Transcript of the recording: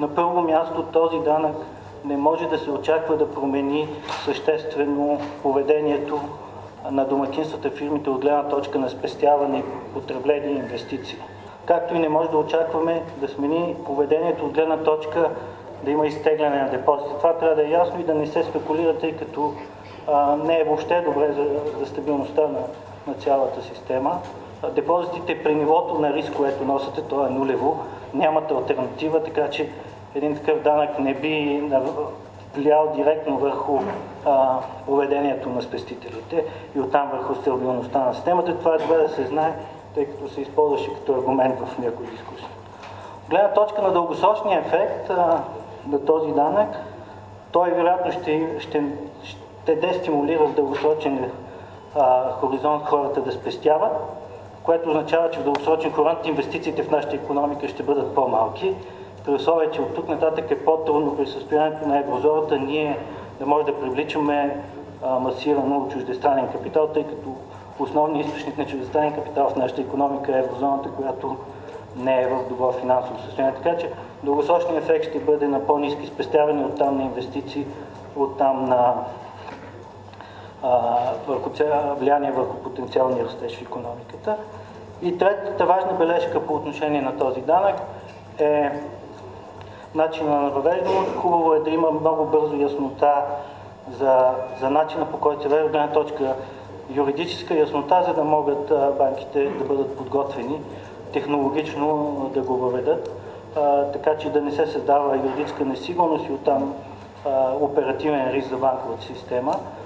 На първо място този данък не може да се очаква да промени съществено поведението на домакинствата, фирмите от гледна точка на спестяване, потребление и инвестиции. Както и не може да очакваме да смени поведението от гледна точка да има изтегляне на депозити. Това трябва да е ясно и да не се спекулира, тъй като не е въобще добре за стабилността на цялата система. Депозитите при нивото на риск, което носите, то е нулево, нямат алтернатива, така че един такъв данък не би влиял директно върху поведението на спестителите и оттам върху стабилността на системата. Това е добре да се знае, тъй като се използваше като аргумент в някои дискусии. От гледна точка на дългосрочния ефект на този данък, той вероятно ще дестимулира в дългосрочен хоризонт хората да спестяват, което означава, че в дългосрочен хоризонт инвестициите в нашата икономика ще бъдат по-малки. При условие, че от тук нататък е по-трудно при състоянието на еврозоната ние да може да привличаме масирано чуждестранен капитал, тъй като основният източник на чуждестранен капитал в нашата икономика е еврозоната, която не е в добро финансово състояние. Така че дългосрочният ефект ще бъде на по-ниски спестявания, оттам на инвестиции, оттам на влияние върху потенциалния растеж в икономиката. И третата важна бележка по отношение на този данък е начина на въвеждане. Хубаво е да има много бързо яснота за начина, по който се въвежда, от гледна точка юридическа яснота, за да могат банките да бъдат подготвени технологично да го въведат, така че да не се създава юридическа несигурност и оттам оперативен риск за банковата система.